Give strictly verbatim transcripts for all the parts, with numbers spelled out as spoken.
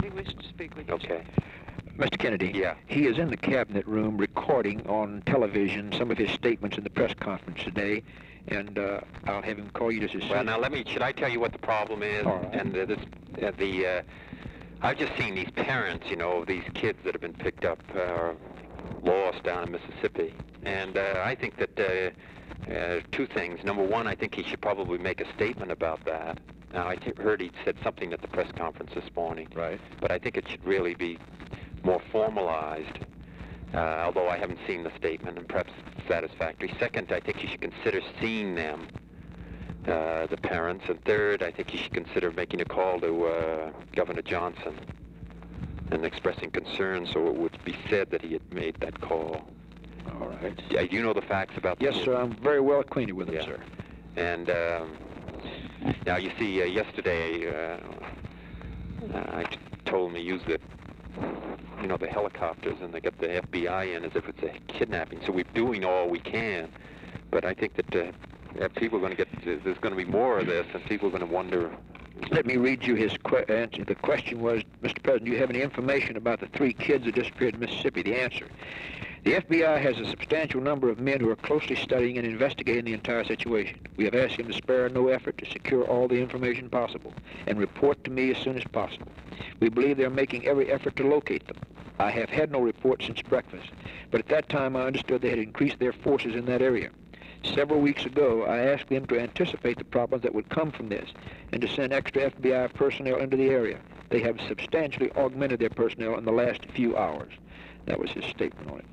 he wished to speak with you. Okay. Mister Kennedy, Yeah. he is in the cabinet room recording on television some of his statements in the press conference today, and uh, I'll have him call you just as soon. Well, now let me, should I tell you what the problem is? All right. And uh, this, uh, the, uh, I've just seen these parents, you know, these kids that have been picked up, uh, lost down in Mississippi. And uh, I think that uh, uh, two things. Number one, I think he should probably make a statement about that. Now, I t- heard he said something at the press conference this morning. Right. But I think it should really be more formalized, uh, although I haven't seen the statement, and perhaps satisfactory. Second, I think he should consider seeing them, uh, the parents. And third, I think he should consider making a call to uh, Governor Johnson and expressing concern so it would be said that he had made that call. All right. Do you know the facts about Yes, this? sir. I'm very well acquainted with Yeah. it, sir. And um, now you see, uh, yesterday, uh, uh, I t- told him to use the, you know, the helicopters, and they got the F B I in as if it's a kidnapping. So we're doing all we can, but I think that uh, uh, people are going to get, there's going to be more of this, and people are going to wonder. Let me read you his que- answer. The question was, Mister President, do you have any information about the three kids that disappeared in Mississippi? The answer: the F B I has a substantial number of men who are closely studying and investigating the entire situation. We have asked him to spare no effort to secure all the information possible and report to me as soon as possible. We believe they are making every effort to locate them. I have had no report since breakfast, but at that time I understood they had increased their forces in that area. Several weeks ago, I asked them to anticipate the problems that would come from this and to send extra F B I personnel into the area. They have substantially augmented their personnel in the last few hours. That was his statement on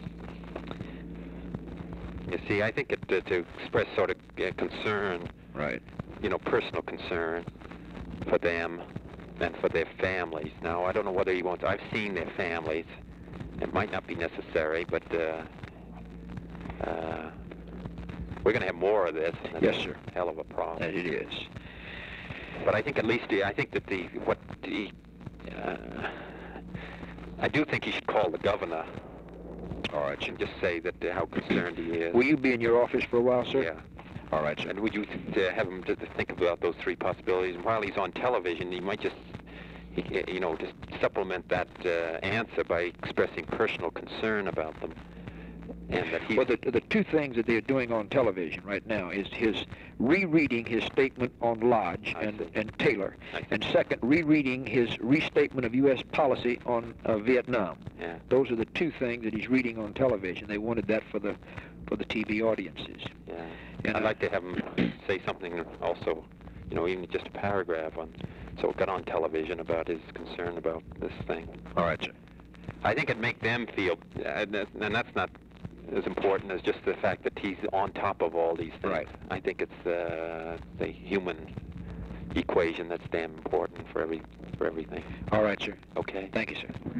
it. You see, I think it, uh, to express sort of uh, concern, Right. you know, personal concern for them and for their families. Now, I don't know whether he wants, I've seen their families. It might not be necessary, but uh, uh, we're going to have more of this. And Yes, it's sir. A hell of a problem. That it is. But I think at least, the, I think that the, what the, uh, I do think he should call the governor. All right, sir. And just say that uh, how concerned he is. Will you be in your office for a while, sir? Yeah. All right, sir. And would you th- uh, have him to, to think about those three possibilities? And while he's on television, he might just, he, you know, just supplement that uh, answer by expressing personal concern about them. And that he's... Well, the, the two things that they're doing on television right now is his rereading his statement on Lodge I and, see. and Taylor, I see. and second, rereading his restatement of U S policy on uh, Vietnam. Yeah. Those are the two things that he's reading on television. They wanted that for the for the T V audiences. Yeah. And, I'd uh, like to have him say something also, you know, even just a paragraph on, so it got on television about his concern about this thing. All right, sir. I think it'd make them feel, uh, and that's and that's not as important as just the fact that he's on top of all these things. Right. I think it's uh, the human equation that's damn important for every for everything. All right, sir. Okay. Thank you, sir.